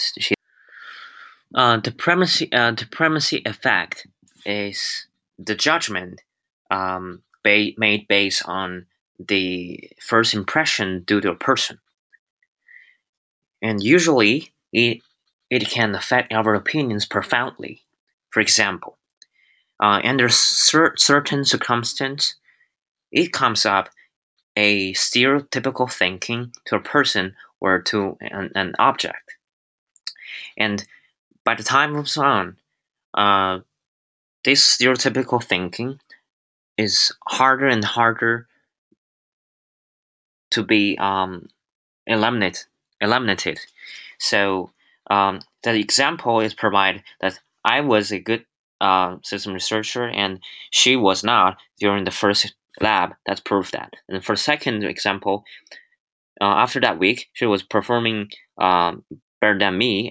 The primacy effect is the judgment made based on the first impression due to a person, and usually it can affect our opinions profoundly. For example, under certain circumstances, it comes up a stereotypical thinking to a person or to an object, and by the time moves on, this stereotypical thinking is harder and harder to be eliminated. So the example is provided that I was a good system researcher and she was not during the first lab. That proved that. And for the second example, after that week, she was performing better than me.